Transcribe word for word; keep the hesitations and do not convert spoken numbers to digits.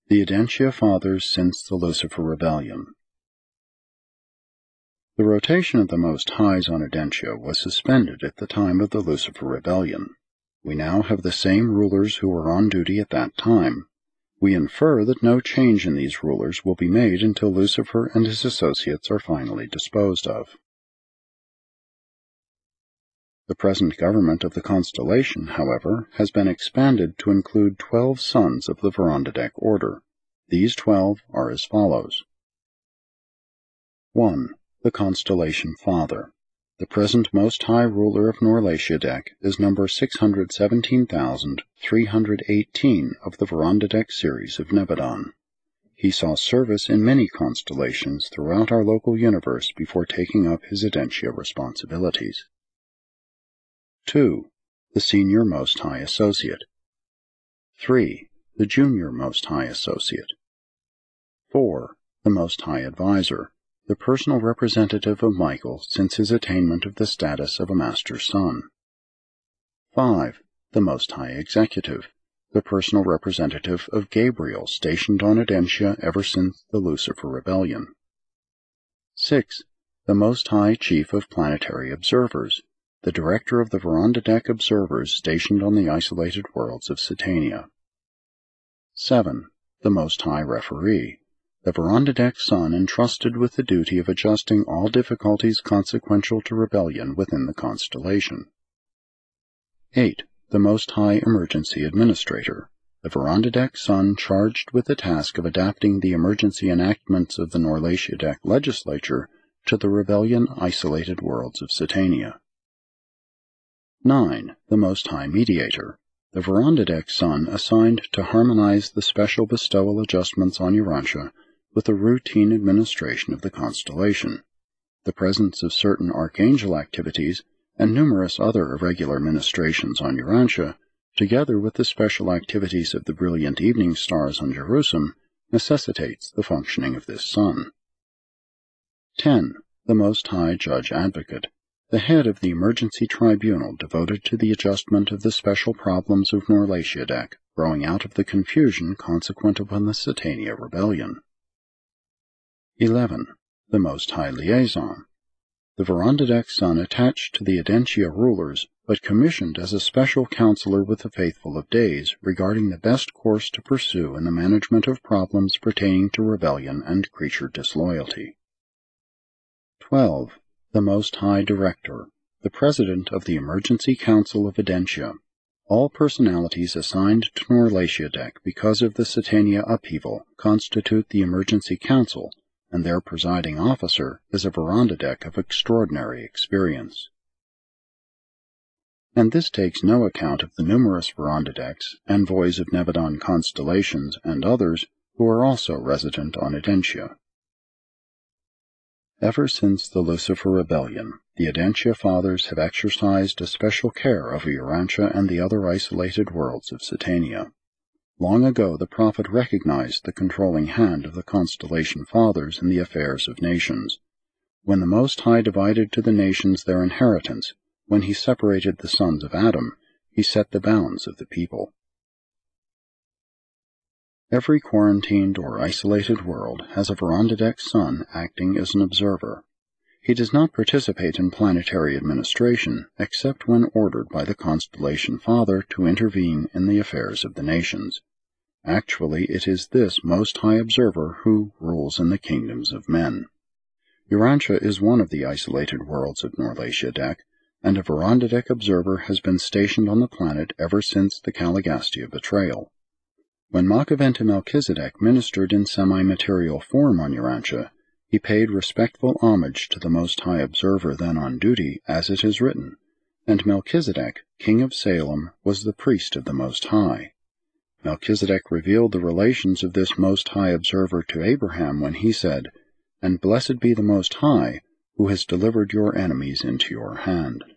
The Edentia Fathers since the Lucifer Rebellion. The rotation of the Most Highs on Edentia was suspended at the time of the Lucifer Rebellion. We now have the same rulers who were on duty at that time. We infer that no change in these rulers will be made until Lucifer and his associates are finally disposed of. The present government of the constellation, however, has been expanded to include twelve sons of the Verondadek order. These twelve are as follows. one. The Constellation Father. The present Most High ruler of Norlatiadek is number six hundred seventeen thousand three hundred eighteen of the Verondadek series of Nebadon. He saw service in many constellations throughout our local universe before taking up his Edentia responsibilities. two. The Senior Most High Associate. three. The Junior Most High Associate. four. The Most High Advisor, the personal representative of Michael since his attainment of the status of a Master Son. five. The Most High Executive, the personal representative of Gabriel stationed on Edentia ever since the Lucifer Rebellion. six. The Most High Chief of Planetary Observers, the director of the Verondadek observers stationed on the isolated worlds of Satania. seven. The Most High Referee, the Verondadek Son entrusted with the duty of adjusting all difficulties consequential to rebellion within the constellation. eight. The Most High Emergency Administrator, the Verondadek Son charged with the task of adapting the emergency enactments of the Norlatiadek legislature to the rebellion-isolated worlds of Satania. nine. The Most High Mediator, the Verondadek Son assigned to harmonize the special bestowal adjustments on Urantia with the routine administration of the constellation. The presence of certain archangel activities and numerous other irregular ministrations on Urantia, together with the special activities of the brilliant evening stars on Jerusalem, necessitates the functioning of this Son. ten. The Most High Judge Advocate, the head of the emergency tribunal devoted to the adjustment of the special problems of Norlatiadek, growing out of the confusion consequent upon the Satania Rebellion. eleven. The Most High Liaison, the Verondadek Son attached to the Edentia rulers, but commissioned as a special counselor with the Faithful of Days regarding the best course to pursue in the management of problems pertaining to rebellion and creature disloyalty. twelve. The Most High Director, the President of the Emergency Council of Edentia. All personalities assigned to Norlatiadek because of the Satania upheaval constitute the Emergency Council, and their presiding officer is a Verondadek of extraordinary experience. And this takes no account of the numerous Verondadeks, envoys of Nebadon constellations, and others who are also resident on Edentia. Ever since the Lucifer Rebellion, the Edentia Fathers have exercised a special care over Urantia and the other isolated worlds of Satania. Long ago the prophet recognized the controlling hand of the Constellation Fathers in the affairs of nations. When the Most High divided to the nations their inheritance, when he separated the sons of Adam, he set the bounds of the people. Every quarantined or isolated world has a Verondadek Son acting as an observer. He does not participate in planetary administration except when ordered by the Constellation Father to intervene in the affairs of the nations. Actually, it is this Most High Observer who rules in the kingdoms of men. Urantia is one of the isolated worlds of Norlatiadek, and a Verondadek observer has been stationed on the planet ever since the Caligastia betrayal. When Makaventa Melchizedek ministered in semi-material form on Urantia, he paid respectful homage to the Most High Observer then on duty, as it is written, and Melchizedek, king of Salem, was the priest of the Most High. Melchizedek revealed the relations of this Most High Observer to Abraham when he said, "And blessed be the Most High, who has delivered your enemies into your hand."